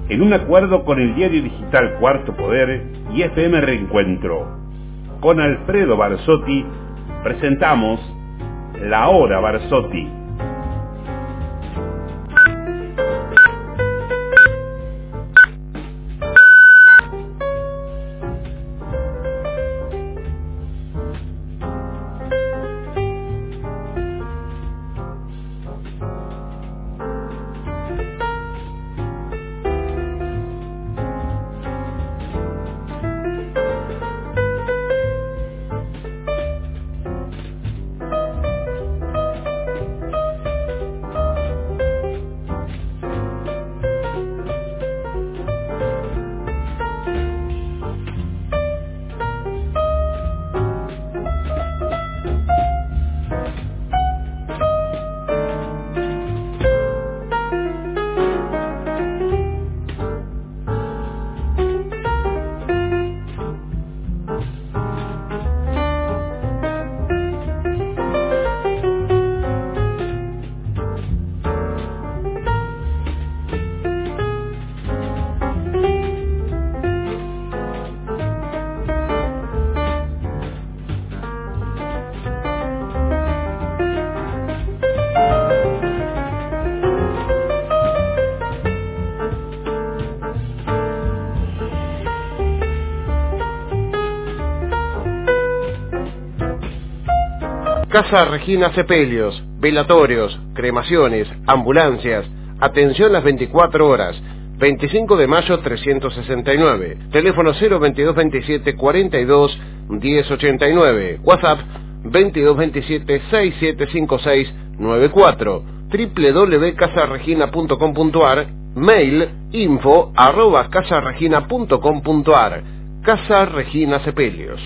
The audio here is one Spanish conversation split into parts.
en un acuerdo con el diario digital Cuarto Poder y FM Reencuentro. Con Alfredo Barsotti presentamos La Hora Barsotti. Casa Regina Sepelios, velatorios, cremaciones, ambulancias, atención las 24 horas, 25 de mayo 369, teléfono 02227 42 1089, WhatsApp 2227 675694, www.casaregina.com.ar, mail info@casaregina.com.ar. Casa Regina Sepelios.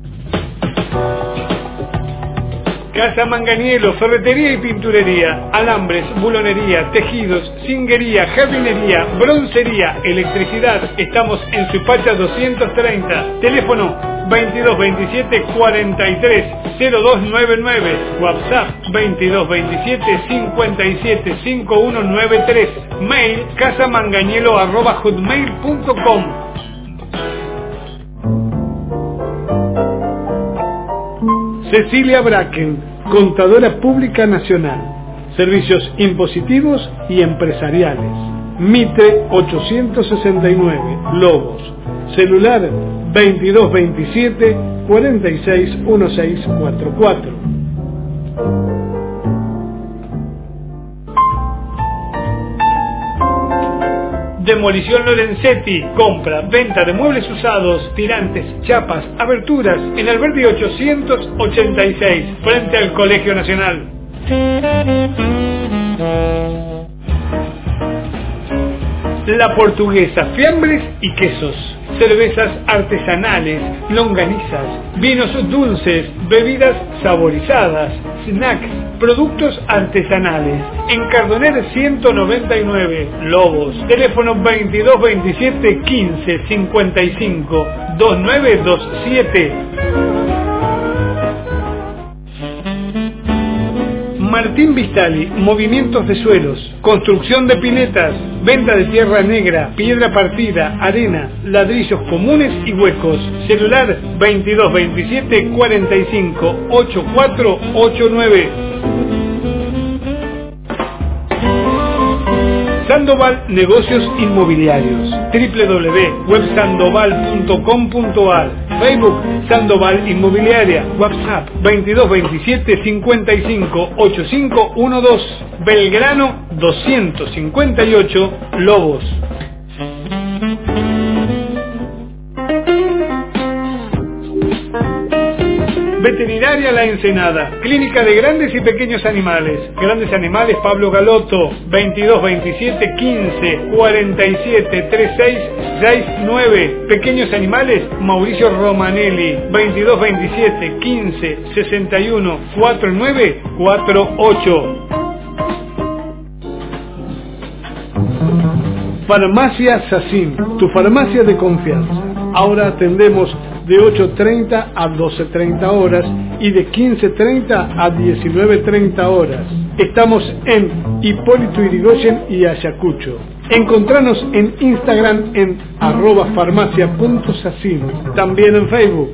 Casa Manganiello, ferretería y pinturería, alambres, bulonería, tejidos, cinguería, jardinería, broncería, electricidad. Estamos en Suipacha 230. Teléfono 2227 43 0299. WhatsApp 2227 57 5193. Mail casamanganiello@hotmail.com. Cecilia Bracken, Contadora Pública Nacional. Servicios impositivos y empresariales. Mitre 869, Lobos. Celular 2227 461644. Demolición Lorenzetti, compra, venta de muebles usados, tirantes, chapas, aberturas, en Alberdi 886, frente al Colegio Nacional. La Portuguesa, fiambres y quesos, cervezas artesanales, longanizas, vinos dulces, bebidas saborizadas, snacks, productos artesanales. En Cardoner 199, Lobos. Teléfono 2227 15 55 2927. Martín Vistali, movimientos de suelos, construcción de piletas, venta de tierra negra, piedra partida, arena, ladrillos comunes y huecos. Celular 2227 45 8489. Sandoval Negocios Inmobiliarios, www.websandoval.com.ar, Facebook Sandoval Inmobiliaria, WhatsApp 2227 55 8512, Belgrano 258, Lobos. Veterinaria La Ensenada, clínica de grandes y pequeños animales. Grandes animales Pablo Galotto, 2227 15 47 36 69. Pequeños animales Mauricio Romanelli, 2227 15 61 49 48. Farmacia Sacin, tu farmacia de confianza. Ahora atendemos de 8:30 a 12:30 horas y de 15:30 a 19:30 horas. Estamos en Hipólito Yrigoyen y Ayacucho. Encontranos en Instagram en @farmacia.sacil, también en Facebook.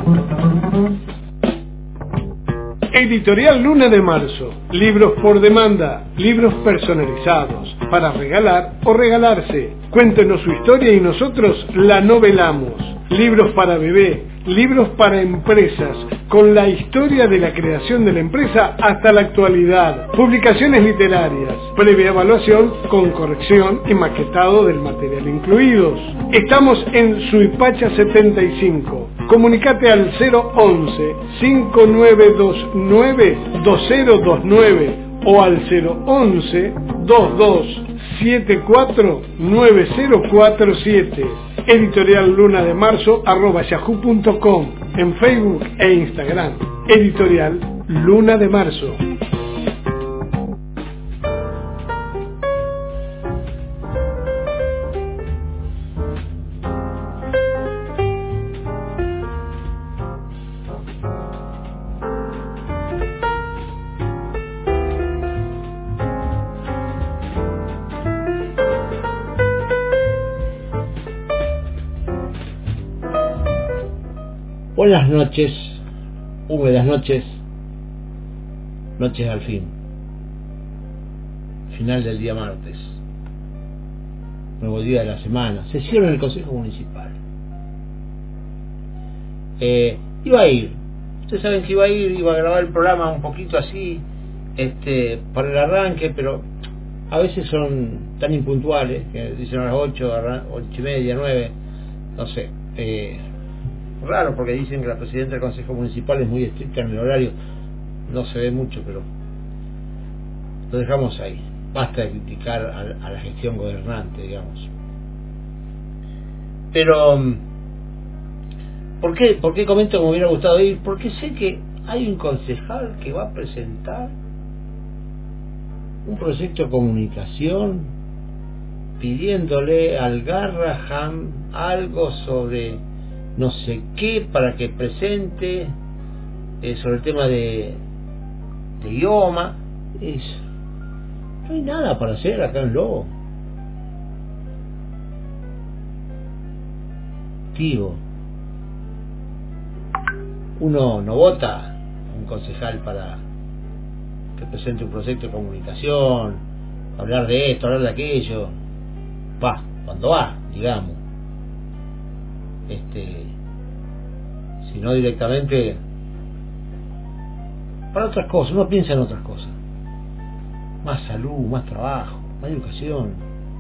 Editorial Luna de Marzo, libros por demanda, libros personalizados, para regalar o regalarse. Cuéntenos su historia y nosotros la novelamos. Libros para bebé, libros para empresas, con la historia de la creación de la empresa hasta la actualidad. Publicaciones literarias, previa evaluación con corrección y maquetado del material incluidos. Estamos en Suipacha 75. Comunicate al 011-5929-2029 o al 011-2274-9047. Editorial Luna de Marzo @yahoo.com, en Facebook e Instagram. Editorial Luna de Marzo. Buenas noches, húmedas noches, noches al fin, final del día martes, nuevo día de la semana, se cierra el Consejo Municipal. Iba a ir, ustedes saben que iba a grabar el programa un poquito así, para el arranque, pero a veces son tan impuntuales, que dicen a las 8, 8:30, 9, no sé, raro, porque dicen que la presidenta del Consejo Municipal es muy estricta en el horario, no se ve mucho, pero lo dejamos ahí. Basta de criticar a la gestión gobernante, digamos. Pero ¿por qué comento que me hubiera gustado ir? Porque sé que hay un concejal que va a presentar un proyecto de comunicación pidiéndole al Garrahan algo sobre no sé qué para que presente sobre el tema de idioma. No hay nada para hacer acá en Lobo. Tío, uno no vota a un concejal para que presente un proyecto de comunicación, hablar de esto, hablar de aquello. Va, cuando va, digamos. Sino directamente para otras cosas. Uno piensa en otras cosas, más salud, más trabajo, más educación.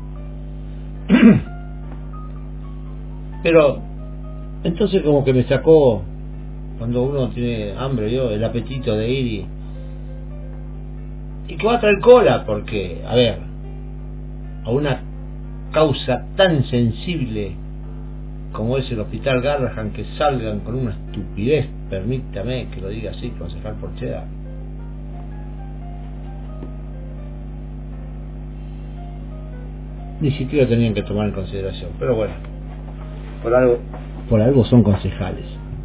Pero entonces como que me sacó, cuando uno tiene hambre, el apetito de ir y que va a traer cola, porque a ver, a una causa tan sensible como es el Hospital Garrahan, que salgan con una estupidez, permítame que lo diga así, concejal Porcheda. Ni siquiera tenían que tomar en consideración, pero bueno, por algo son concejales.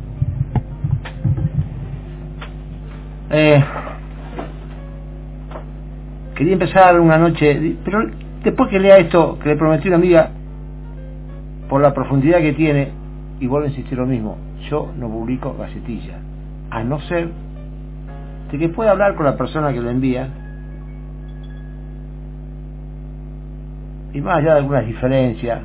Quería empezar una noche, pero después que lea esto que le prometí a una amiga, por la profundidad que tiene, y vuelvo a insistir lo mismo, yo no publico gacetilla, a no ser de que pueda hablar con la persona que lo envía, y más allá de algunas diferencias,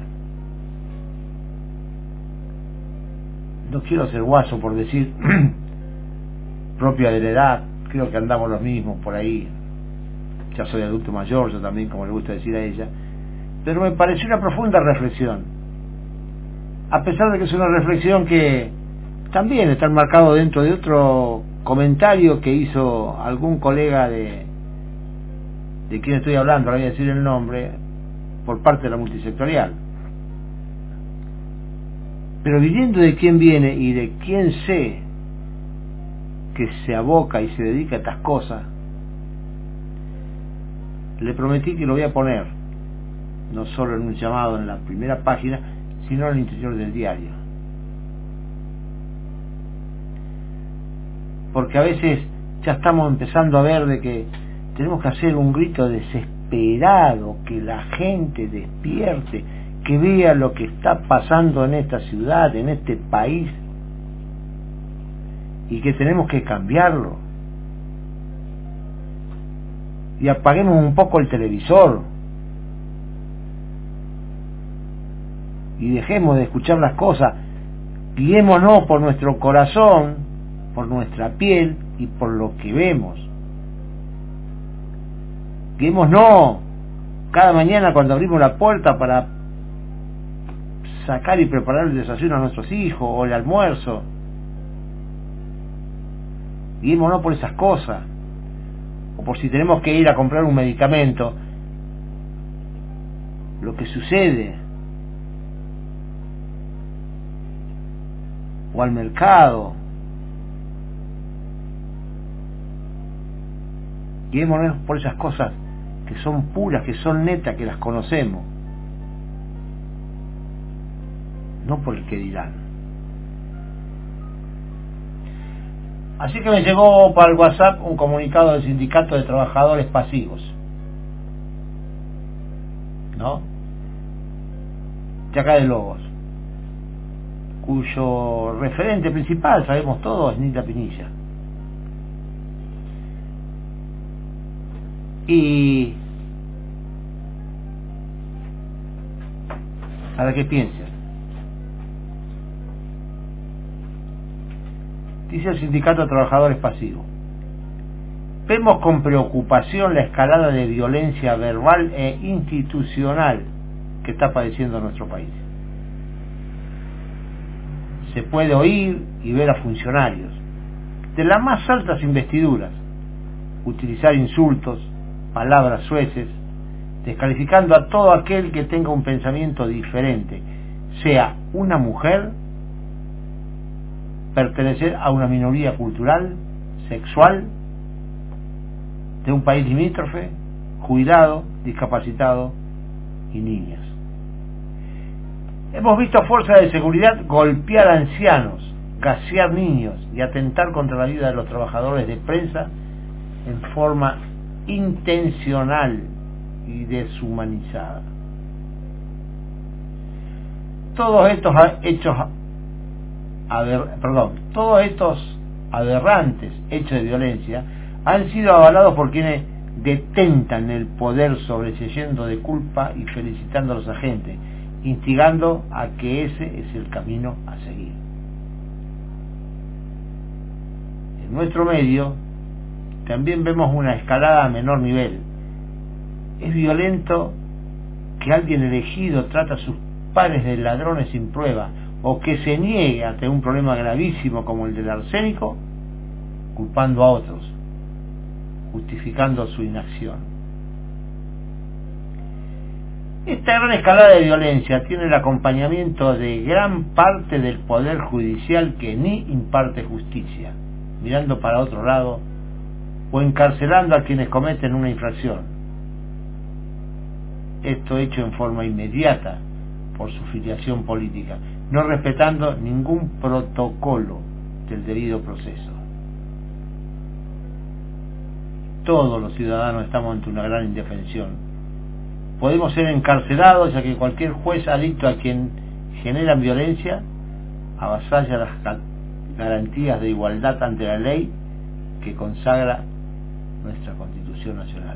no quiero ser guaso por decir propia de la edad, creo que andamos los mismos por ahí, ya soy adulto mayor, yo también, como le gusta decir a ella, pero me pareció una profunda reflexión, a pesar de que es una reflexión que también está enmarcado dentro de otro comentario que hizo algún colega de quien estoy hablando, ahora voy a decir el nombre, por parte de la multisectorial. Pero viviendo de quién viene y de quién sé que se aboca y se dedica a estas cosas, le prometí que lo voy a poner, no solo en un llamado en la primera página, sino en el interior del diario. Porque a veces ya estamos empezando a ver de que tenemos que hacer un grito de esperado que la gente despierte, que vea lo que está pasando en esta ciudad, en este país, y que tenemos que cambiarlo. Y apaguemos un poco el televisor y dejemos de escuchar las cosas, guiémonos por nuestro corazón, por nuestra piel y por lo que vemos. Guiémonos cada mañana cuando abrimos la puerta para sacar y preparar el desayuno a nuestros hijos o el almuerzo. Guiémonos por esas cosas, o por si tenemos que ir a comprar un medicamento, lo que sucede, o al mercado. Guiémonos por esas cosas que son puras, que son netas, que las conocemos, no por el que dirán. Así que me llegó para el WhatsApp un comunicado del Sindicato de Trabajadores Pasivos, ¿no?, de acá de Lobos, cuyo referente principal, sabemos todos, es Nita Pinilla. Y para que piensen, dice el Sindicato de Trabajadores Pasivos: vemos con preocupación la escalada de violencia verbal e institucional que está padeciendo nuestro país. Se puede oír y ver a funcionarios de las más altas investiduras utilizar insultos, palabras sueces, descalificando a todo aquel que tenga un pensamiento diferente, sea una mujer, pertenecer a una minoría cultural, sexual, de un país limítrofe, jubilado, discapacitado y niñas. Hemos visto fuerzas de seguridad golpear a ancianos, gasear niños y atentar contra la vida de los trabajadores de prensa en forma intencional y deshumanizada. Todos estos aberrantes hechos de violencia han sido avalados por quienes detentan el poder, sobreseyendo de culpa y felicitando a los agentes, instigando a que ese es el camino a seguir. En nuestro medio también vemos una escalada a menor nivel. Es violento que alguien elegido trata a sus pares de ladrones sin prueba, o que se niegue ante un problema gravísimo como el del arsénico, culpando a otros, justificando su inacción. Esta gran escalada de violencia tiene el acompañamiento de gran parte del Poder Judicial, que ni imparte justicia, mirando para otro lado o encarcelando a quienes cometen una infracción. Esto hecho en forma inmediata por su filiación política, no respetando ningún protocolo del debido proceso. Todos los ciudadanos estamos ante una gran indefensión. Podemos ser encarcelados, ya que cualquier juez adicto a quien generan violencia avasalla las garantías de igualdad ante la ley que consagra nuestra Constitución Nacional.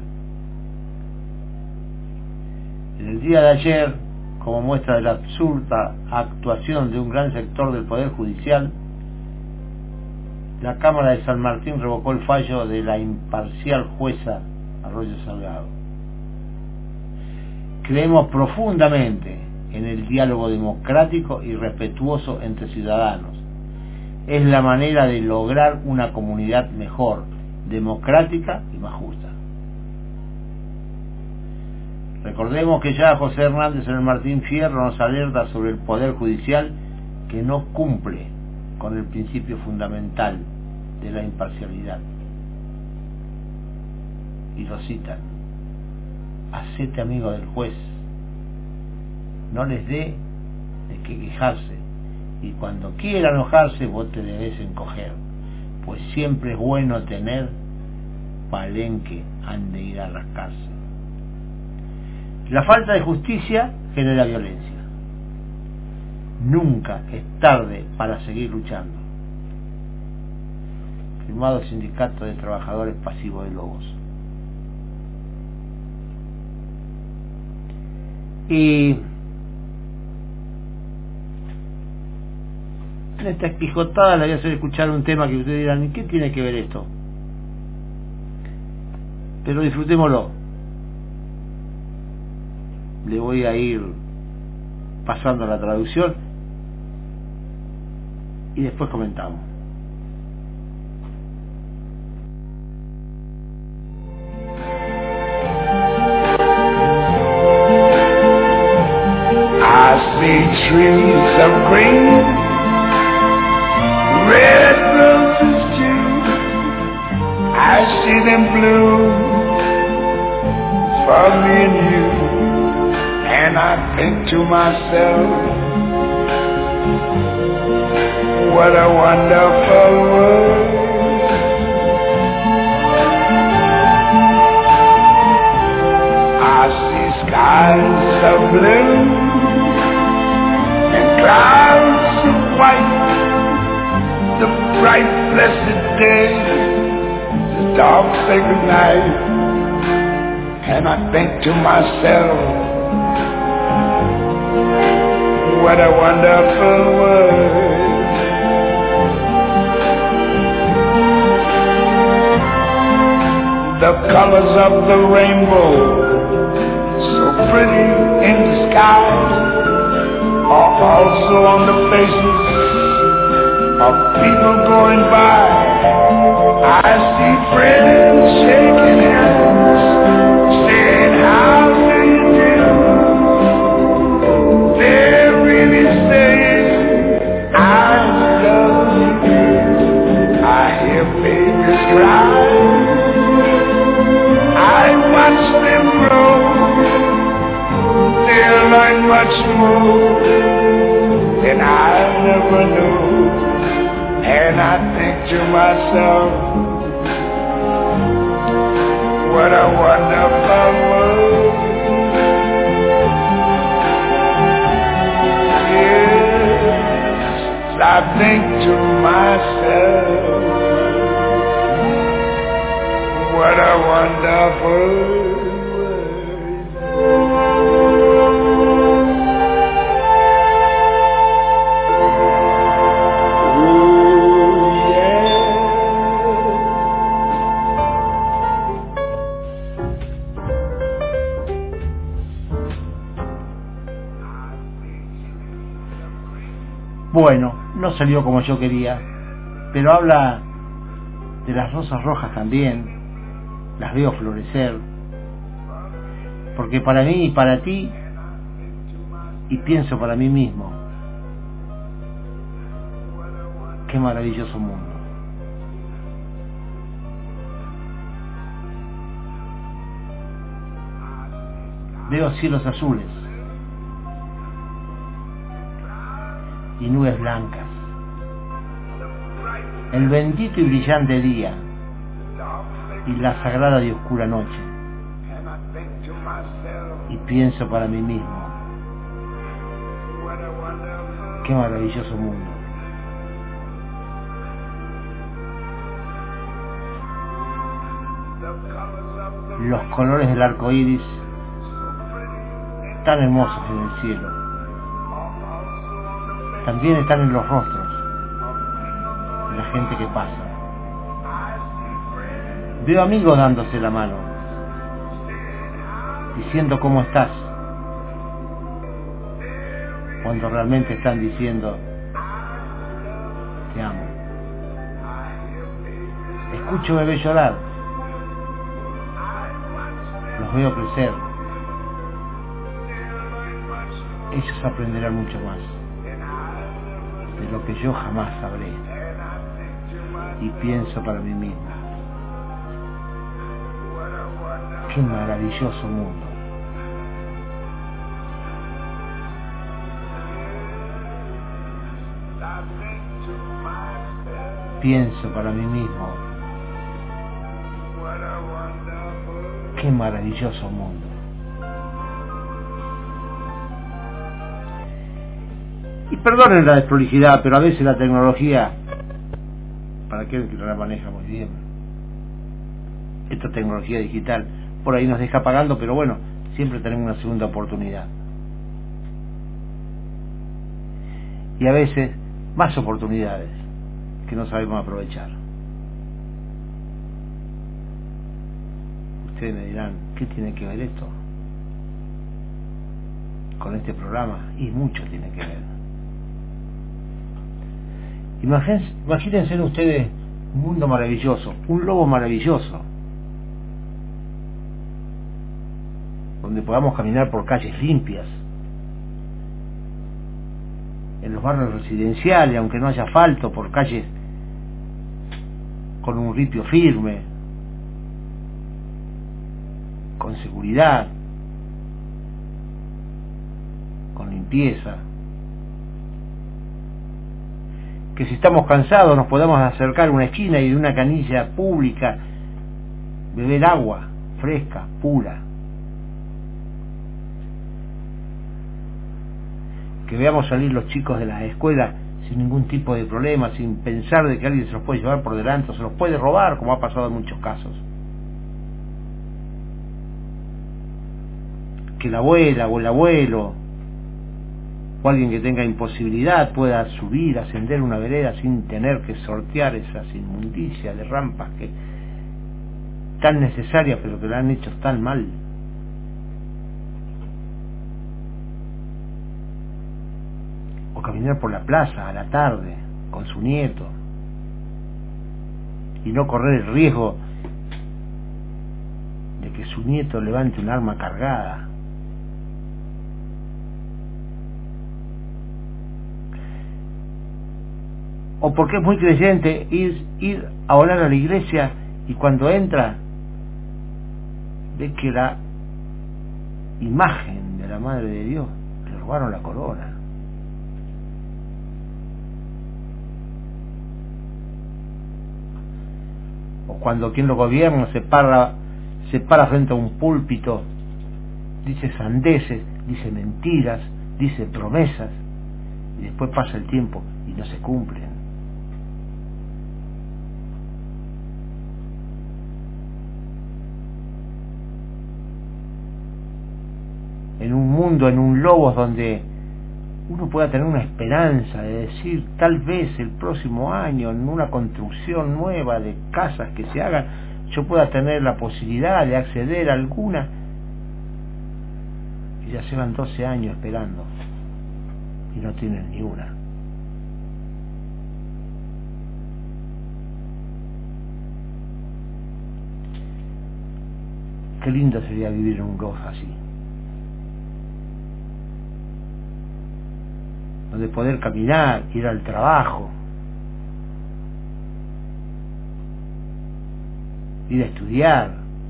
En el día de ayer, como muestra de la absurda actuación de un gran sector del Poder Judicial, la Cámara de San Martín revocó el fallo de la imparcial jueza Arroyo Salgado. Creemos profundamente en el diálogo democrático y respetuoso entre ciudadanos. Es la manera de lograr una comunidad mejor, democrática y más justa. Recordemos que ya José Hernández en el Martín Fierro nos alerta sobre el Poder Judicial, que no cumple con el principio fundamental de la imparcialidad. Y lo citan: hacete amigo del juez, no les dé de qué quejarse, y cuando quiera enojarse vos te debes encoger, pues siempre es bueno tener palenque han de ir a rascarse. La falta de justicia genera violencia. Nunca es tarde para seguir luchando. Firmado Sindicato de Trabajadores Pasivos de Lobos. Y en esta esquijotada le voy a hacer escuchar un tema que ustedes dirán, ¿y qué tiene que ver esto? Pero disfrutémoslo. Le voy a ir pasando la traducción y después comentamos. I see trees of green, red roses too. I see them bloom for me and you. And I think to myself, what a wonderful world. I see skies of blue and clouds of white, the bright blessed day, the dark sacred night. And I think to myself, what a wonderful world. The colors of the rainbow, so pretty in the sky, are also on the faces of people going by. I see friends shaking hands, saying how do you do. They're really saying I love you. I hear babies cry, I watch them grow. They'll learn much more than I never knew. And I think to myself, what a wonderful world. Yes, I think to myself, what a wonderful world. Bueno, no salió como yo quería, pero habla de las rosas rojas también, las veo florecer, porque para mí y para ti, y pienso para mí mismo, qué maravilloso mundo. Veo cielos azules y nubes blancas, el bendito y brillante día y la sagrada y oscura noche, y pienso para mí mismo, qué maravilloso mundo. Los colores del arco iris, tan hermosos en el cielo, también están en los rostros de la gente que pasa. Veo amigos dándose la mano, diciendo cómo estás, cuando realmente están diciendo te amo. Escucho bebés llorar, los veo crecer. Ellos aprenderán mucho más de lo que yo jamás sabré, y pienso para mí mismo, qué maravilloso mundo. Pienso para mí mismo, qué maravilloso mundo. Y perdonen la desprolijidad, pero a veces la tecnología, para aquel que no la maneja muy bien, esta tecnología digital por ahí nos deja pagando, pero bueno, siempre tenemos una segunda oportunidad. Y a veces más oportunidades que no sabemos aprovechar. Ustedes me dirán, ¿qué tiene que ver esto con este programa? Y mucho tiene que ver. Imagínense ustedes un mundo maravilloso, un lobo maravilloso, donde podamos caminar por calles limpias, en los barrios residenciales, aunque no haya asfalto, por calles con un ripio firme, con seguridad, con limpieza, que si estamos cansados nos podamos acercar a una esquina y de una canilla pública beber agua fresca, pura, que veamos salir los chicos de la escuela sin ningún tipo de problema, sin pensar de que alguien se los puede llevar por delante o se los puede robar, como ha pasado en muchos casos. Que la abuela o el abuelo o alguien que tenga imposibilidad pueda subir, ascender una vereda sin tener que sortear esas inmundicias de rampas que tan necesarias pero que la han hecho tan mal. O caminar por la plaza a la tarde con su nieto y no correr el riesgo de que su nieto levante un arma cargada. O porque es muy creyente ir a orar a la iglesia y cuando entra ve que la imagen de la Madre de Dios le robaron la corona. O cuando quien lo gobierna se para frente a un púlpito, dice sandeces, dice mentiras, dice promesas y después pasa el tiempo y no se cumplen. En un mundo, en un lobos donde uno pueda tener una esperanza de decir, tal vez el próximo año, en una construcción nueva de casas que se hagan, yo pueda tener la posibilidad de acceder a alguna, y ya llevan 12 años esperando y no tienen ni una. Qué lindo sería vivir en un lobos así, donde poder caminar, ir al trabajo, ir a estudiar,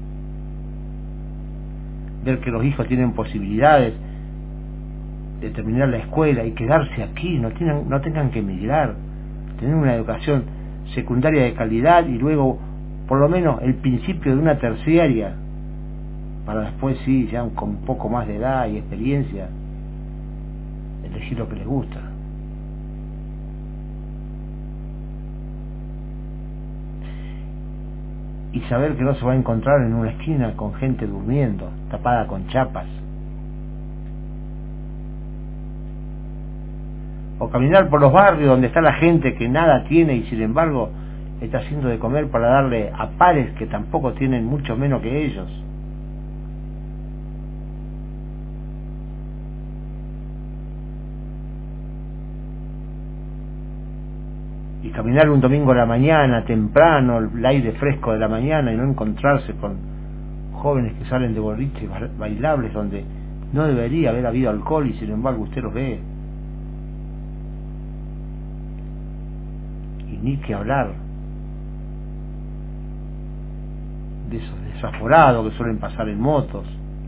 ver que los hijos tienen posibilidades de terminar la escuela y quedarse aquí, no tengan que emigrar, tener una educación secundaria de calidad y luego por lo menos el principio de una terciaria, para después sí, ya con un poco más de edad y experiencia, elegir lo que les gusta. Y saber que no se va a encontrar en una esquina con gente durmiendo, tapada con chapas. O caminar por los barrios donde está la gente que nada tiene y sin embargo está haciendo de comer para darle a pares que tampoco tienen mucho menos que ellos. Y caminar un domingo a la mañana, temprano, el aire fresco de la mañana y no encontrarse con jóvenes que salen de boliches bailables donde no debería haber habido alcohol y sin embargo usted los ve. Y ni que hablar de esos desaforados que suelen pasar en motos.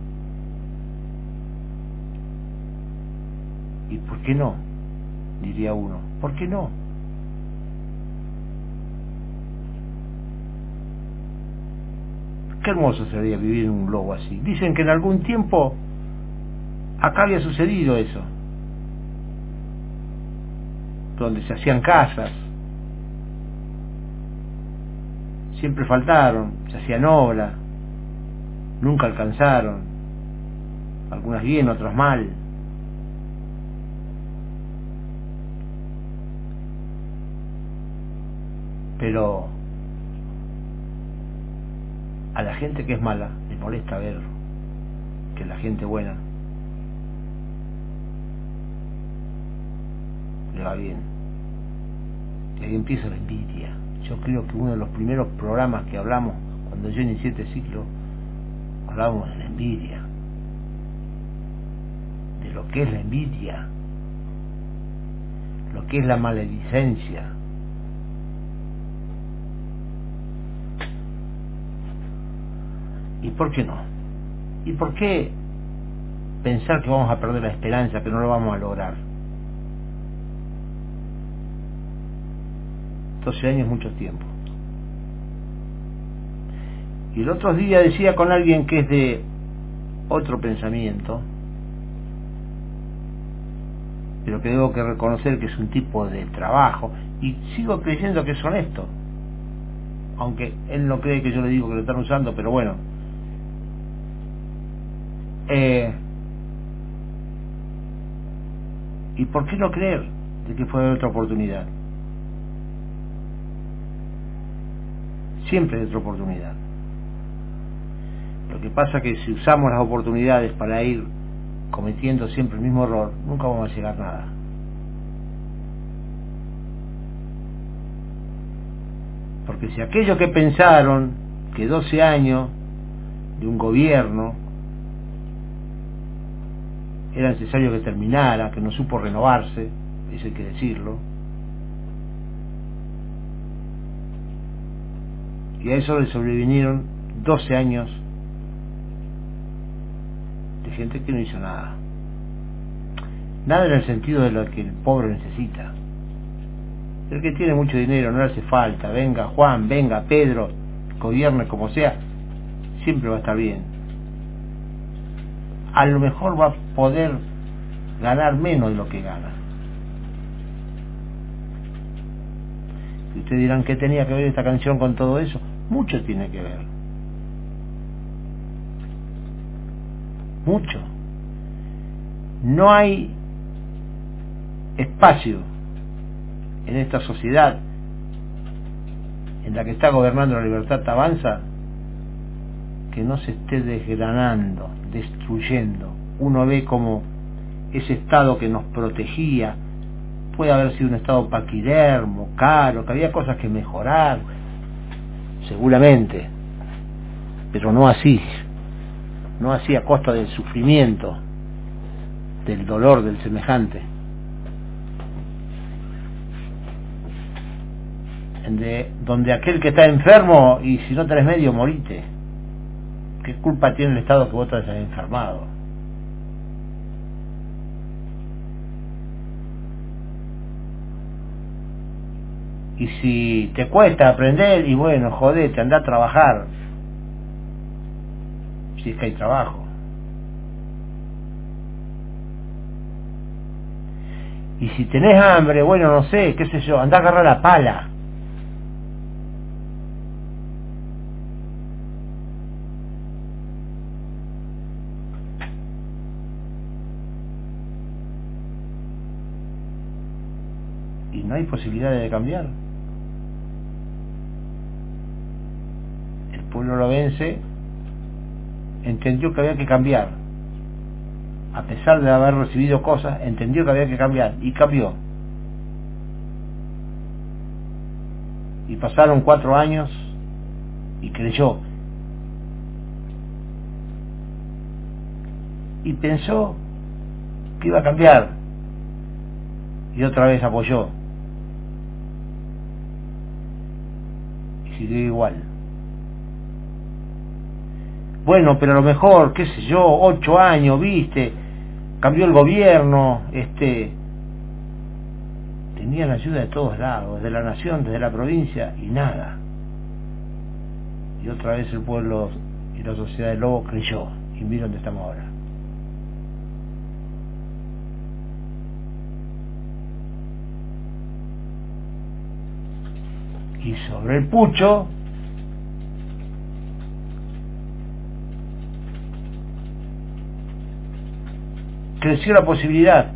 ¿Y por qué no? Diría uno. ¿Por qué no? Qué hermoso sería vivir en un globo así. Dicen que en algún tiempo acá había sucedido eso. donde se hacían casas, siempre faltaron, se hacían obras, nunca alcanzaron, algunas bien, otras mal. Pero a la gente que es mala le molesta ver que la gente buena le va bien. Y ahí empieza la envidia. Yo creo que uno de los primeros programas que hablamos cuando yo inicié este ciclo, hablábamos de la envidia, de lo que es la envidia, lo que es la maledicencia. ¿Y por qué no? ¿Y por qué pensar que vamos a perder la esperanza, que no lo vamos a lograr? 12 años es mucho tiempo. Y el otro día decía con alguien que es de otro pensamiento, pero que debo que reconocer que es un tipo de trabajo, y sigo creyendo que es honesto, aunque él no cree que yo le digo que lo están usando, pero bueno. ¿Y por qué no creer de que fue otra oportunidad? Siempre hay otra oportunidad. Lo que pasa es que si usamos las oportunidades para ir cometiendo siempre el mismo error, nunca vamos a llegar a nada. Porque si aquellos que pensaron que 12 años de un gobierno era necesario que terminara, que no supo renovarse, eso hay que decirlo, y a eso le sobrevinieron 12 años de gente que no hizo nada. Nada en el sentido de lo que el pobre necesita. El que tiene mucho dinero no le hace falta, venga Juan, venga Pedro, gobierne como sea, siempre va a estar bien. A lo mejor va a poder ganar menos de lo que gana. Y ustedes dirán, ¿qué tenía que ver esta canción con todo eso? Mucho tiene que ver. Mucho. No hay espacio en esta sociedad en la que está gobernando la Libertad Avanza que no se esté desgranando, destruyendo. Uno ve como ese Estado que nos protegía puede haber sido un Estado paquidermo, caro, que había cosas que mejorar, seguramente, pero no así a costa del sufrimiento, del dolor del semejante, donde aquel que está enfermo, y si no tenés medio, morite. ¿Qué culpa tiene el Estado que vos te hayas enfermado? Y si te cuesta aprender, y bueno, jodete, anda a trabajar, si es que hay trabajo. Y si tenés hambre, bueno, no sé, qué sé yo, anda a agarrar la pala. Y no hay posibilidades de cambiar. El pueblo lobense entendió que había que cambiar. A pesar de haber recibido cosas, entendió que había que cambiar y cambió. Y pasaron 4 años y creyó. Y pensó que iba a cambiar. Y otra vez apoyó. Y siguió igual. Bueno, pero a lo mejor, qué sé yo, 8 años, viste, cambió el gobierno, tenían ayuda de todos lados, de la nación, desde la provincia, y nada. Y otra vez el pueblo y la sociedad del Lobo creyó, y miren dónde estamos ahora. Y sobre el pucho creció la posibilidad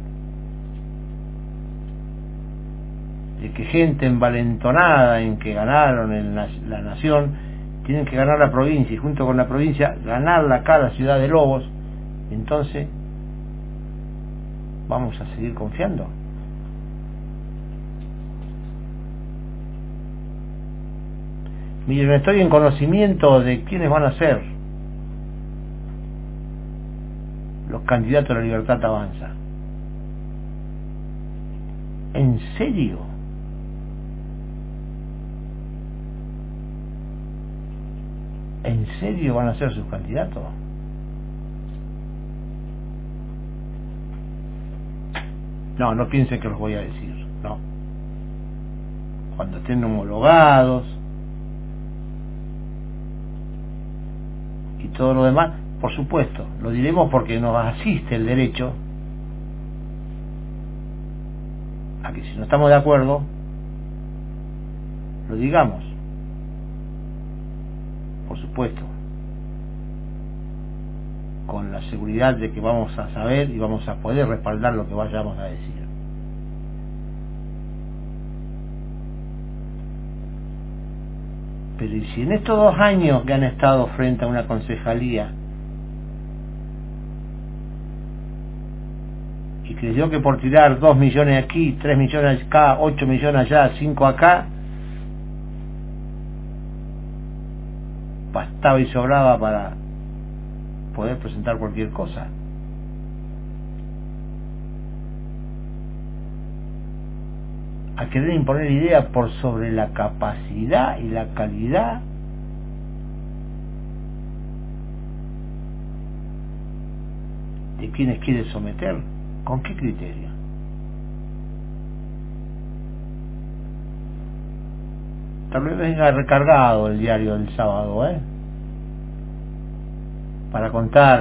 de que gente envalentonada en que ganaron en la nación tienen que ganar la provincia, y junto con la provincia ganarla acá, la ciudad de Lobos. Entonces vamos a seguir confiando. Miren, estoy en conocimiento de quiénes van a ser los candidatos a la Libertad Avanza. ¿En serio? ¿En serio van a ser sus candidatos? No, no piensen que los voy a decir, no. Cuando estén homologados y todo lo demás, por supuesto, lo diremos porque nos asiste el derecho a que si no estamos de acuerdo, lo digamos. Por supuesto, con la seguridad de que vamos a saber y vamos a poder respaldar lo que vayamos a decir. Pero ¿y si en estos 2 años que han estado frente a una concejalía y creyó que por tirar 2 millones aquí, 3 millones acá, 8 millones allá, 5 acá, bastaba y sobraba para poder presentar cualquier cosa? A querer imponer ideas por sobre la capacidad y la calidad de quienes quiere someter. ¿Con qué criterio? Tal vez venga recargado el diario del sábado, para contar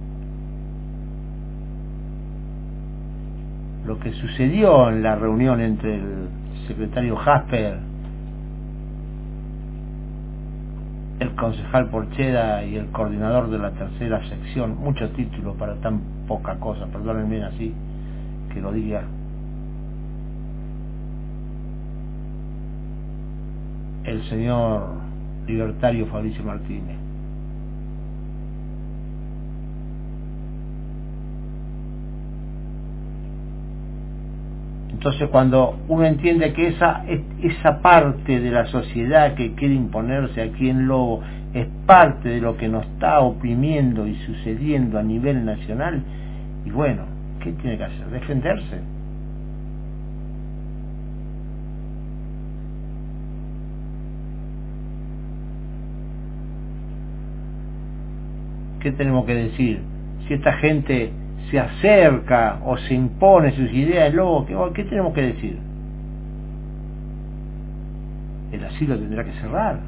lo que sucedió en la reunión entre el secretario Jasper, el concejal Porcheda y el coordinador de la tercera sección. Mucho título para tan poca cosa, perdónenme así que lo diga. El señor libertario Fabricio Martínez. Entonces, cuando uno entiende que esa parte de la sociedad que quiere imponerse aquí en Lobo es parte de lo que nos está oprimiendo y sucediendo a nivel nacional, y bueno, ¿qué tiene que hacer? Defenderse. ¿Qué tenemos que decir? Si esta gente se acerca o se impone sus ideas, luego, ¿qué tenemos que decir? El asilo tendrá que cerrar.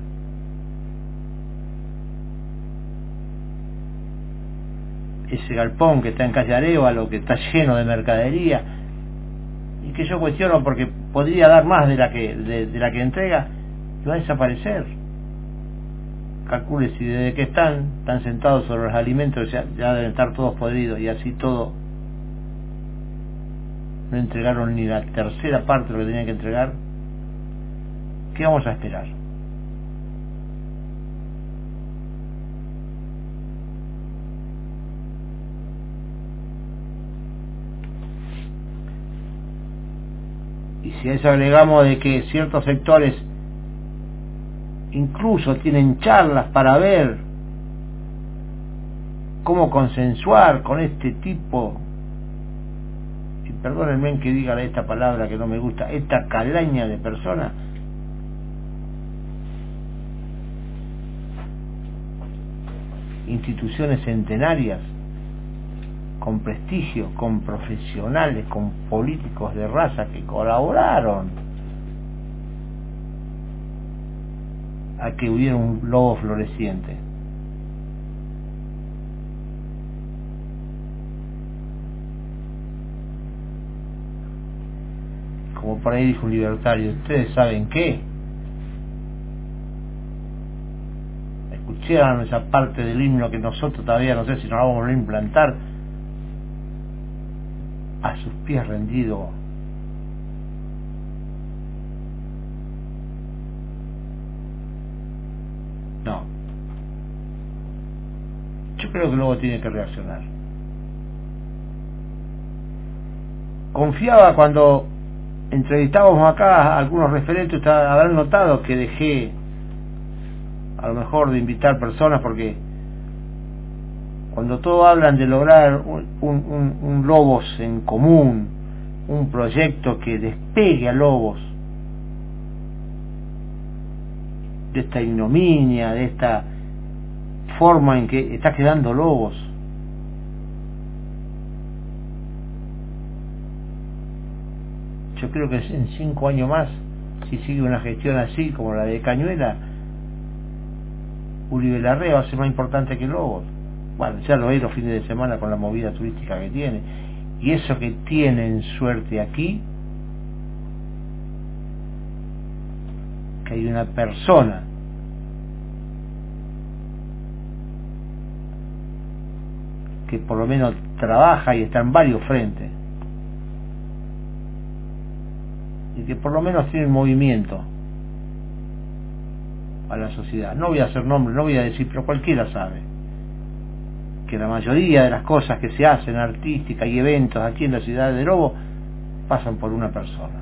Ese galpón que está en calle Arévalo, que está lleno de mercadería, y que yo cuestiono porque podría dar más de la que entrega, y va a desaparecer. Calcule si desde que están sentados sobre los alimentos ya deben estar todos podridos, y así todo no entregaron ni la tercera parte de lo que tenían que entregar. ¿Qué vamos a esperar? Y si a eso agregamos de que ciertos sectores incluso tienen charlas para ver cómo consensuar con este tipo, y perdónenme que diga esta palabra que no me gusta, esta calaña de personas, instituciones centenarias, con prestigio, con profesionales, con políticos de raza que colaboraron a que hubiera un Lobo floreciente. Como por ahí dijo un libertario, ¿ustedes saben qué? pusieran esa parte del himno que nosotros todavía no sé si nos la vamos a implantar, a sus pies rendido. No, yo creo que luego tiene que reaccionar. Confiaba cuando entrevistábamos acá a algunos referentes, habrán notado que dejé a lo mejor de invitar personas, porque cuando todos hablan de lograr un Lobos en común, un proyecto que despegue a Lobos de esta ignominia, de esta forma en que está quedando Lobos, yo creo que en 5 años más, si sigue una gestión así como la de Cañuela, Uribe Larrea va a ser más importante que Lobos. Bueno, ya lo veis los fines de semana con la movida turística que tiene, y eso que tienen suerte aquí, que hay una persona que por lo menos trabaja y está en varios frentes, y que por lo menos tiene movimiento a la sociedad. No voy a hacer nombres, no voy a decir, pero cualquiera sabe que la mayoría de las cosas que se hacen artísticas y eventos aquí en la ciudad de Lobos pasan por una persona.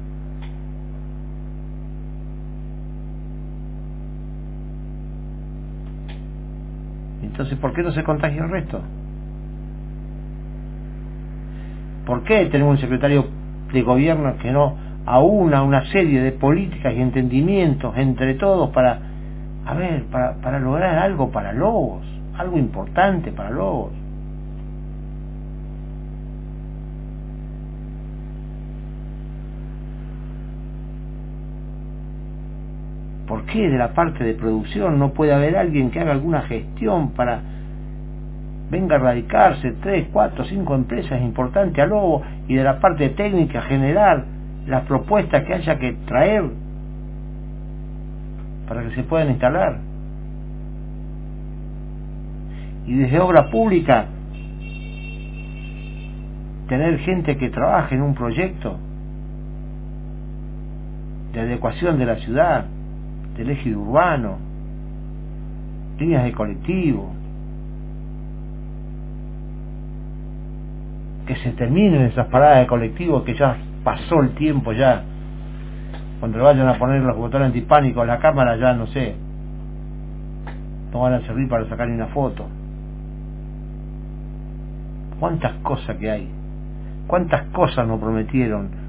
Entonces, ¿por qué no se contagia el resto? ¿Por qué tenemos un secretario de gobierno que no aúna una serie de políticas y entendimientos entre todos para lograr algo para Lobos, algo importante para Lobos? ¿Por qué de la parte de producción no puede haber alguien que haga alguna gestión para venga a radicarse 3, 4, 5 empresas importantes a Lobos, y de la parte técnica generar las propuestas que haya que traer para que se puedan instalar? Y desde obra pública tener gente que trabaje en un proyecto de adecuación de la ciudad, del eje urbano, líneas de colectivo, que se terminen esas paradas de colectivo, que ya pasó el tiempo ya. Cuando le vayan a poner los botones antipánicos a la cámara, ya no sé, no van a servir para sacar ni una foto. Cuántas cosas que hay, cuántas cosas nos prometieron.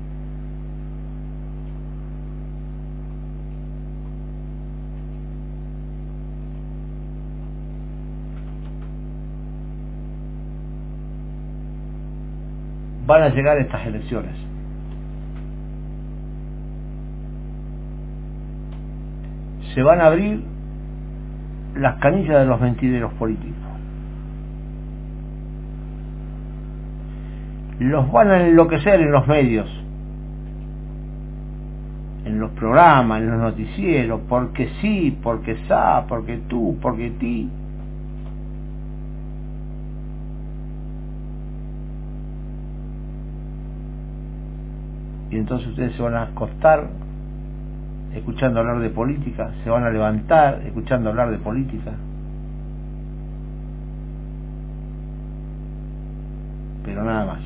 Van a llegar estas elecciones. Se van a abrir las canillas de los mentideros políticos. Los van a enloquecer en los medios, en los programas, en los noticieros, porque sí, porque sa, porque tú, porque ti. Y entonces ustedes se van a acostar escuchando hablar de política, se van a levantar escuchando hablar de política, pero nada más.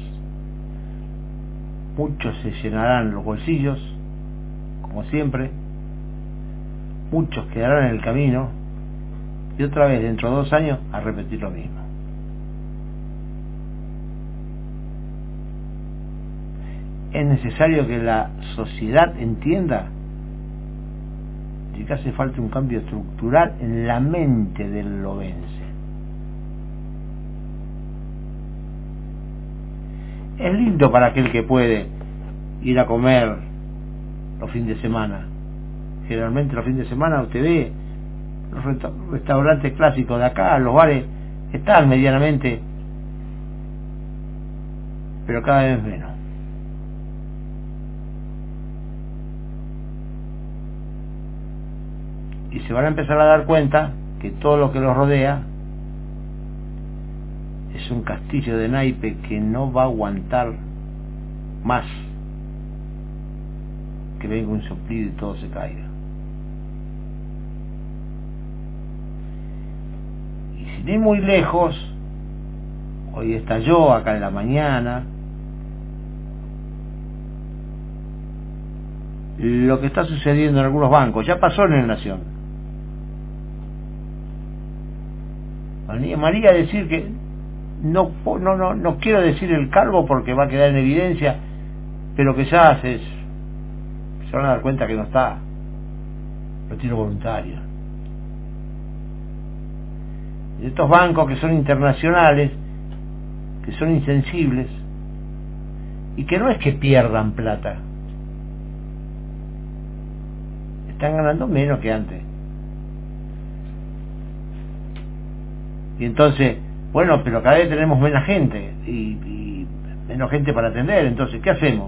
Muchos se llenarán los bolsillos, como siempre, muchos quedarán en el camino, y otra vez dentro de 2 años a repetir lo mismo. Es necesario que la sociedad entienda que hace falta un cambio estructural en la mente del lobense. Es lindo para aquel que puede ir a comer los fines de semana. Generalmente los fines de semana usted ve los restaurantes clásicos de acá, los bares están medianamente, pero cada vez menos. Y se van a empezar a dar cuenta que todo lo que los rodea es un castillo de naipe que no va a aguantar más que venga un soplido y todo se caiga. Y sin ir muy lejos, hoy estalló acá en la mañana lo que está sucediendo en algunos bancos. Ya pasó en el Nación. María decir que no quiero decir el cargo porque va a quedar en evidencia, pero que ya se van a dar cuenta que no está retiro voluntario. Y estos bancos que son internacionales, que son insensibles y que no es que pierdan plata, están ganando menos que antes. Y entonces, bueno, pero cada vez tenemos menos gente y menos gente para atender. Entonces, ¿qué hacemos?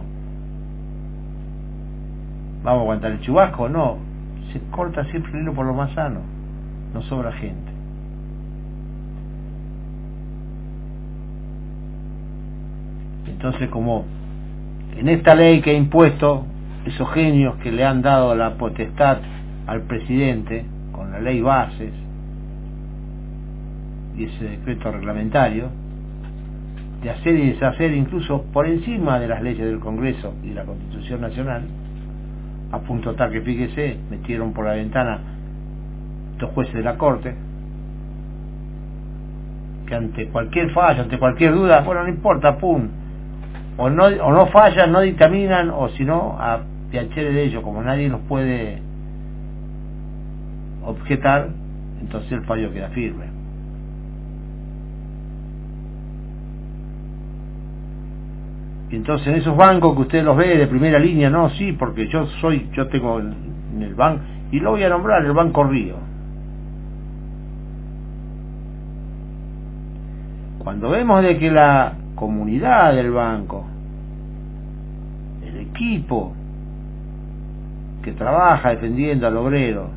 ¿Vamos a aguantar el chubasco? No, se corta siempre el hilo por lo más sano, no sobra gente. Entonces, como en esta ley que ha impuesto esos genios que le han dado la potestad al presidente con la ley bases y ese decreto reglamentario de hacer y deshacer incluso por encima de las leyes del Congreso y de la Constitución Nacional, a punto tal que, fíjese, metieron por la ventana estos jueces de la Corte que ante cualquier fallo, ante cualquier duda, bueno, no importa, pum, o no fallan, no dictaminan, o si no, a piacere de ellos, como nadie los puede objetar, entonces el fallo queda firme. Y entonces en esos bancos que usted los ve de primera línea, no, sí, porque yo tengo en el banco, y lo voy a nombrar, el Banco Río. Cuando vemos de que la comunidad del banco, el equipo que trabaja defendiendo al obrero,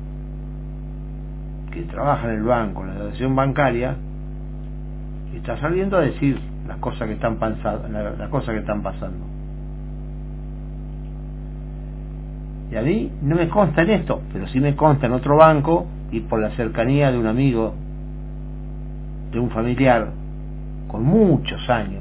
que trabaja en el banco, en la asociación bancaria, está saliendo a decir las cosas que están pasando. Y a mí no me consta en esto, pero sí me consta en otro banco, y por la cercanía de un amigo, de un familiar con muchos años,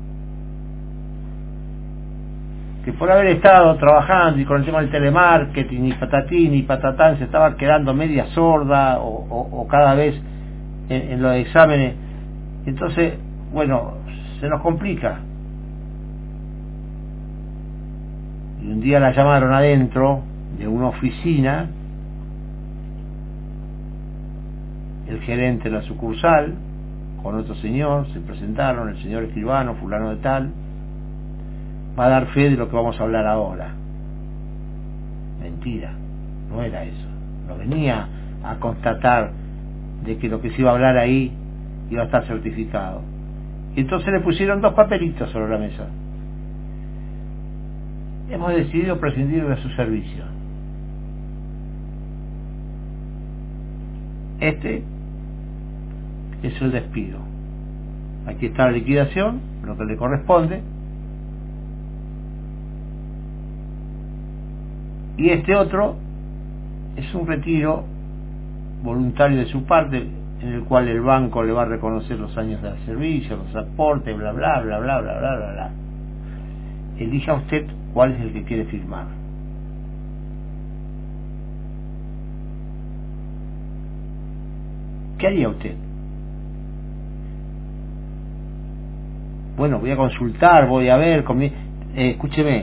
que por haber estado trabajando y con el tema del telemarketing y patatín y patatán se estaba quedando media sorda o cada vez en los exámenes. Entonces, bueno, se nos complica. Y un día la llamaron adentro de una oficina, el gerente de la sucursal con otro señor, se presentaron, el señor escribano, fulano de tal, va a dar fe de lo que vamos a hablar ahora. Mentira, no era eso. No venía a constatar de que lo que se iba a hablar ahí iba a estar certificado. Y entonces le pusieron 2 papelitos sobre la mesa. Hemos decidido prescindir de su servicio. Este es el despido. Aquí está la liquidación, lo que le corresponde. Y este otro es un retiro voluntario de su parte, en el cual el banco le va a reconocer los años de servicio, los aportes, bla bla bla bla bla bla bla bla. Elija usted cuál es el que quiere firmar. ¿Qué haría usted? Bueno, voy a consultar, voy a ver, escúcheme.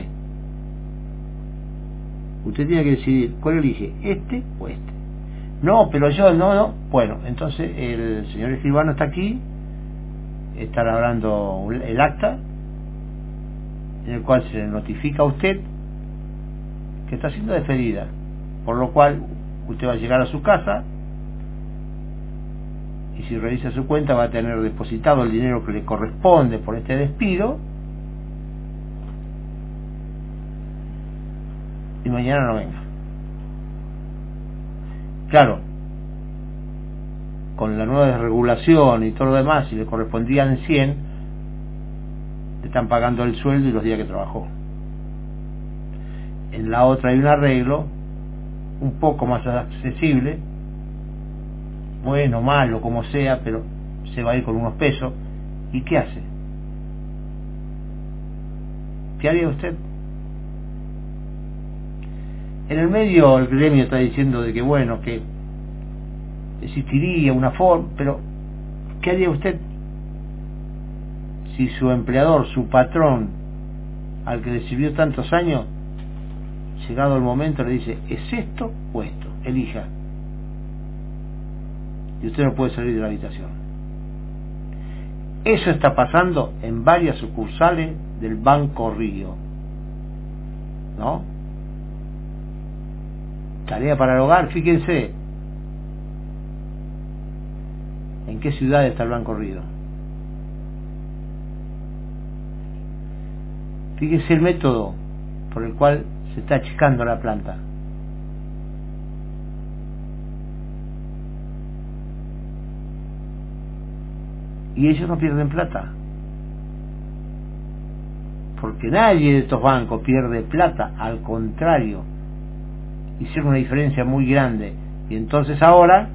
Usted tiene que decidir cuál elige, este o este. No, pero yo no. Bueno, entonces el señor escribano está aquí, está elaborando el acta, en el cual se le notifica a usted que está siendo despedida, por lo cual usted va a llegar a su casa y si revisa su cuenta va a tener depositado el dinero que le corresponde por este despido, y mañana no venga. Claro, con la nueva desregulación y todo lo demás, si le correspondían 100, le están pagando el sueldo y los días que trabajó. En la otra hay un arreglo un poco más accesible, bueno, malo, como sea, pero se va a ir con unos pesos. ¿Y qué hace? ¿Qué haría usted? En el medio el gremio está diciendo de que bueno, que existiría una forma, pero ¿qué haría usted si su empleador, su patrón, al que le sirvió tantos años, llegado el momento le dice, ¿es esto o esto? Elija. Y usted no puede salir de la habitación. Eso está pasando en varias sucursales del Banco Río, ¿no? Tarea para el hogar, fíjense en qué ciudad está el Banco Río. Fíjense el método por el cual se está achicando la planta. Y ellos no pierden plata, porque nadie de estos bancos pierde plata, al contrario, hicieron una diferencia muy grande. Y entonces ahora,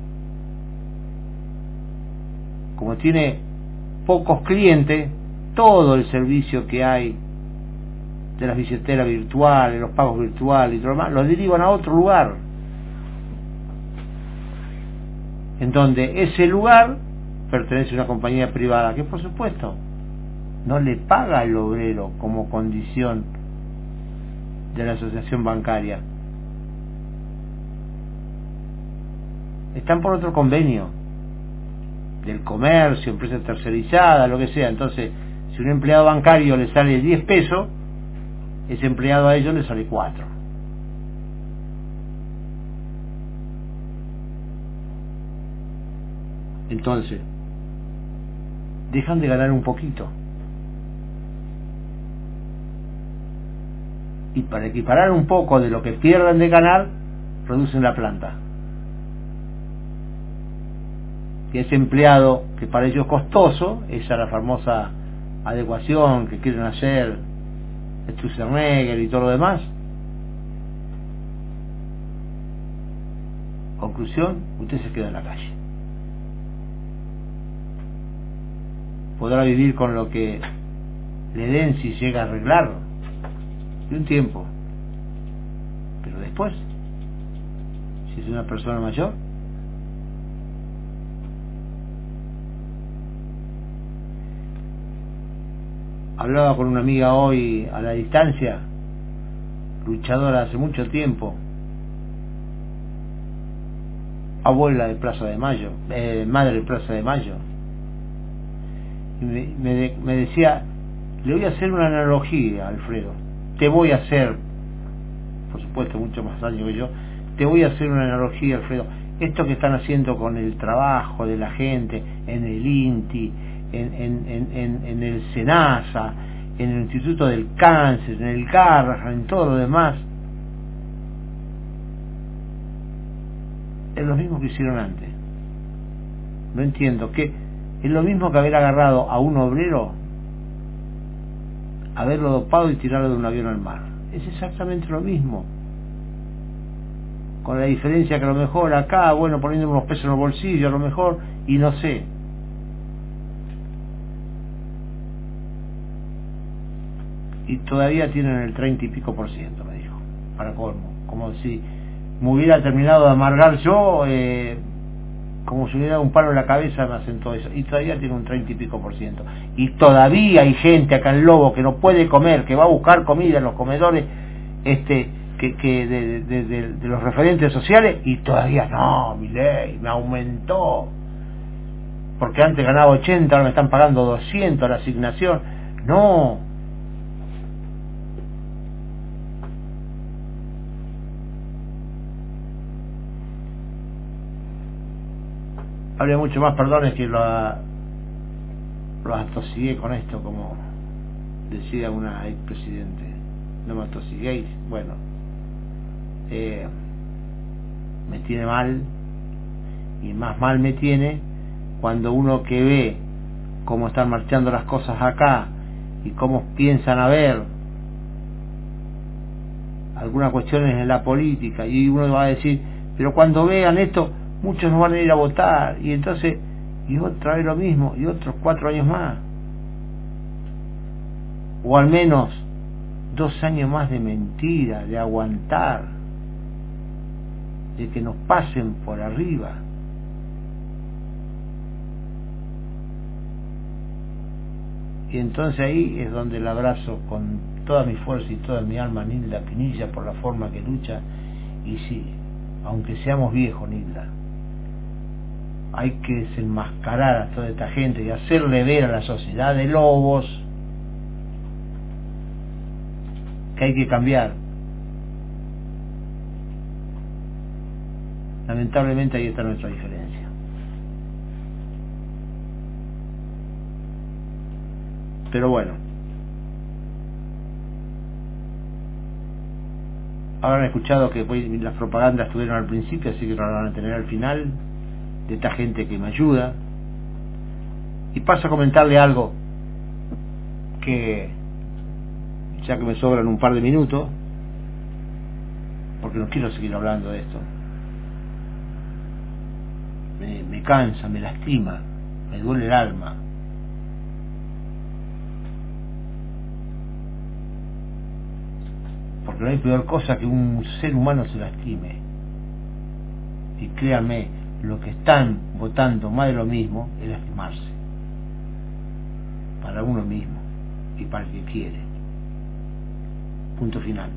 como tiene pocos clientes, todo el servicio que hay de las billeteras virtuales, los pagos virtuales y todo lo demás, los derivan a otro lugar, en donde ese lugar pertenece a una compañía privada que, por supuesto, no le paga al obrero como condición de la asociación bancaria. Están por otro convenio del comercio, empresa tercerizada, lo que sea. Entonces, si un empleado bancario le sale 10 pesos, ese empleado a ellos le sale 4. Entonces, dejan de ganar un poquito. Y para equiparar un poco de lo que pierden de ganar, reducen la planta. Que ese empleado, que para ellos es costoso, esa es la famosa adecuación que quieren hacer Sturzenegger y todo lo demás. Conclusión, usted se queda en la calle. Podrá vivir con lo que le den si llega a arreglarlo de un tiempo, pero después, si es una persona mayor, hablaba con una amiga hoy a la distancia, luchadora hace mucho tiempo, abuela de Plaza de Mayo, madre de Plaza de Mayo, y me decía, le voy a hacer una analogía, Alfredo, te voy a hacer, por supuesto mucho más años que yo, te voy a hacer una analogía, Alfredo, esto que están haciendo con el trabajo de la gente en el INTI, en el SENASA, en el Instituto del Cáncer, en el Garrahan, en todo lo demás, es lo mismo que hicieron antes. No entiendo, que es lo mismo que haber agarrado a un obrero, haberlo dopado y tirarlo de un avión al mar. Es exactamente lo mismo, con la diferencia que a lo mejor acá, bueno, poniendo unos pesos en los bolsillos, a lo mejor, y no sé. Y todavía tienen el 30 y pico %, me dijo, para colmo, como si me hubiera terminado de amargar yo, como si hubiera dado un palo en la cabeza, me asentó eso, y todavía tiene un 30 y pico %. Y todavía hay gente acá en Lobo que no puede comer, que va a buscar comida en los comedores de los referentes sociales, y todavía no, mi ley, me aumentó, porque antes ganaba 80, ahora me están pagando 200 la asignación. No. Hablé mucho más, perdones, que lo atosigué con esto, como decía una expresidente. No me atosiguéis, bueno, me tiene mal, y más mal me tiene cuando uno que ve cómo están marchando las cosas acá y cómo piensan haber algunas cuestiones en la política, y uno va a decir, pero cuando vean esto muchos no van a ir a votar, y entonces, y otra vez lo mismo, y otros 4 años más, o al menos 2 años más de mentira, de aguantar, de que nos pasen por arriba. Y entonces ahí es donde la abrazo con toda mi fuerza y toda mi alma a Nilda Pinilla por la forma que lucha. Y sí, aunque seamos viejos, Nilda, hay que desenmascarar a toda esta gente y hacerle ver a la sociedad de lobos que hay que cambiar. Lamentablemente ahí está nuestra diferencia. Pero bueno, habrán escuchado que las propagandas estuvieron al principio, así que lo van a tener al final, de esta gente que me ayuda. Y paso a comentarle algo que, ya que me sobran un par de minutos, porque no quiero seguir hablando de esto, me cansa, me lastima, me duele el alma. Porque no hay peor cosa que un ser humano se lastime. Y créanme, lo que están votando más de lo mismo es lastimarse. Para uno mismo y para el que quiere. Punto final.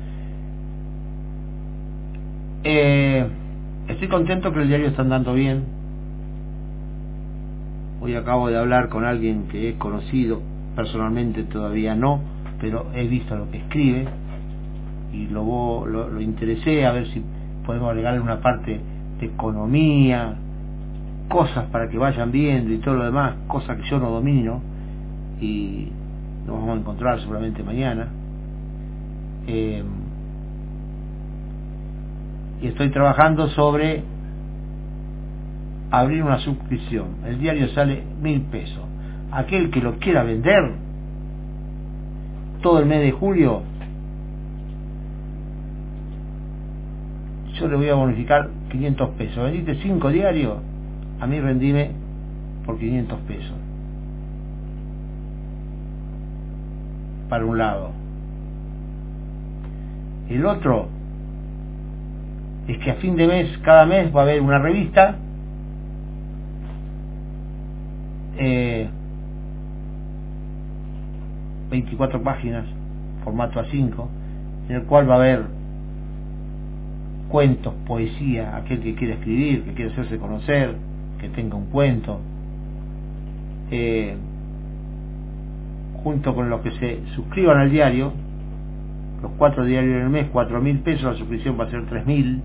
Estoy contento que el diario está andando bien. Hoy acabo de hablar con alguien que he conocido personalmente, todavía no, pero he visto lo que escribe y lo interesé a ver si podemos agregarle una parte de economía, cosas para que vayan viendo y todo lo demás, cosas que yo no domino, y nos vamos a encontrar seguramente mañana. Y estoy trabajando sobre abrir una suscripción. El diario sale 1.000 pesos. Aquel que lo quiera vender todo el mes de julio, yo le voy a bonificar 500 pesos. Vendiste 5 diarios, a mí rendime por 500 pesos. Para un lado. El otro es que a fin de mes, cada mes va a haber una revista, 24 páginas, formato A5, en el cual va a haber cuentos, poesía, aquel que quiera escribir, que quiera hacerse conocer, que tenga un cuento, junto con los que se suscriban al diario, los 4 diarios en el mes, 4.000 pesos, la suscripción va a ser 3.000,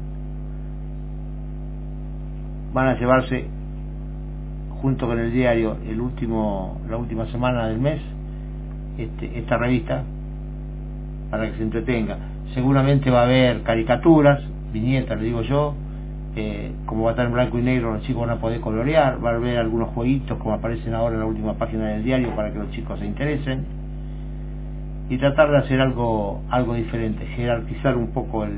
van a llevarse junto con el diario la última semana del mes esta revista para que se entretenga. Seguramente va a haber caricaturas, viñetas, le digo yo, como va a estar en blanco y negro, los chicos van a poder colorear, va a haber algunos jueguitos como aparecen ahora en la última página del diario para que los chicos se interesen, y tratar de hacer algo diferente, jerarquizar un poco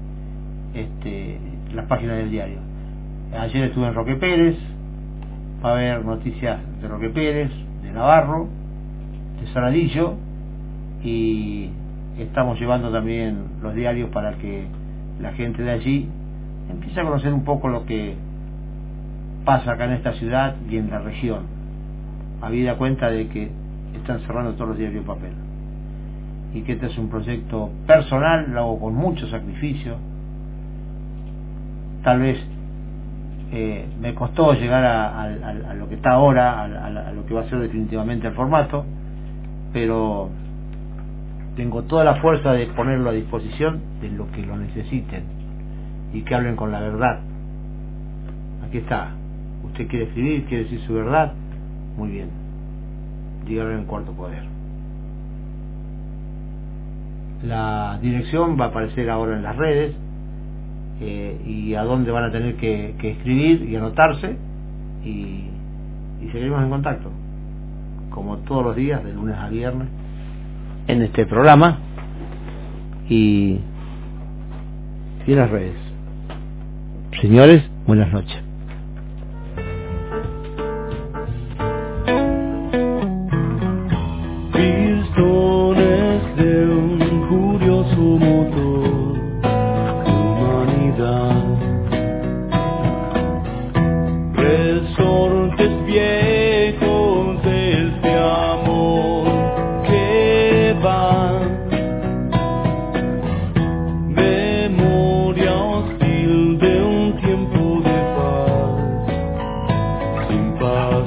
las páginas del diario. Ayer estuve en Roque Pérez, va a haber noticias de Roque Pérez, de Navarro, de Saladillo, y estamos llevando también los diarios para que la gente de allí empiece a conocer un poco lo que pasa acá en esta ciudad y en la región, habida cuenta de que están cerrando todos los diarios de papel, y que este es un proyecto personal, lo hago con mucho sacrificio. Tal vez me costó llegar a lo que está ahora, a lo que va a ser definitivamente el formato, pero tengo toda la fuerza de ponerlo a disposición de los que lo necesiten y que hablen con la verdad. Aquí está. Usted quiere escribir, quiere decir su verdad, muy bien, dígalo en Cuarto Poder. La dirección va a aparecer ahora en las redes. y a dónde van a tener que escribir y anotarse, y seguiremos en contacto como todos los días, de lunes a viernes, en este programa y en las redes. Señores, buenas noches. Pistones de un curioso motor de humanidad, resortes viejos de este amor que va, memoria hostil de un tiempo de paz, sin paz.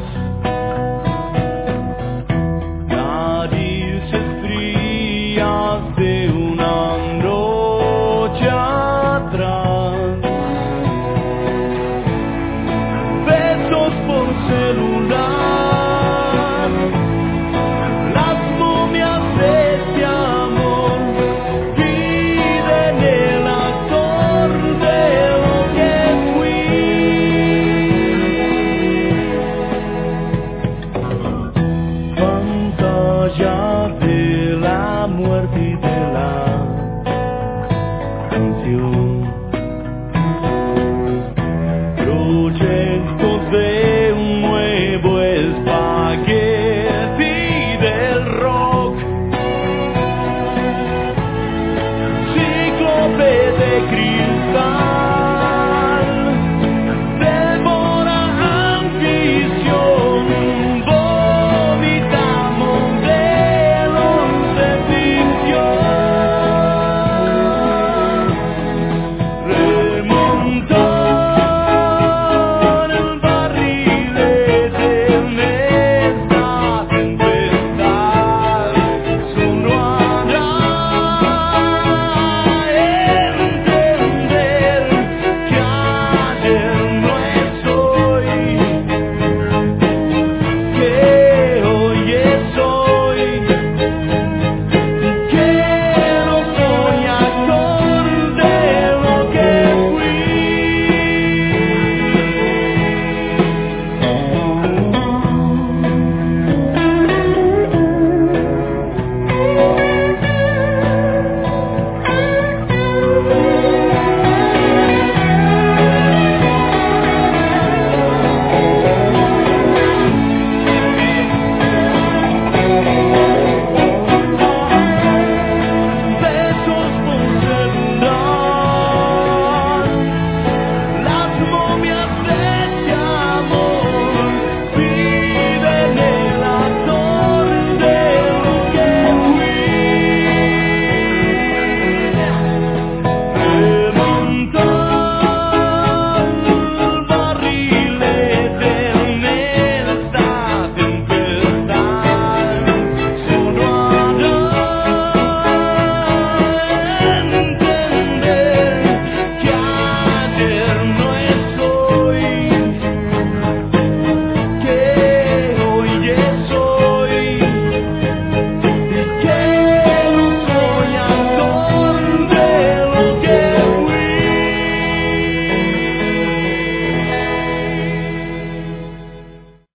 Caricias frías de una noche atrás, besos por celular, las momias de este amor piden el actor de lo que fui, pantalla de la muerte y de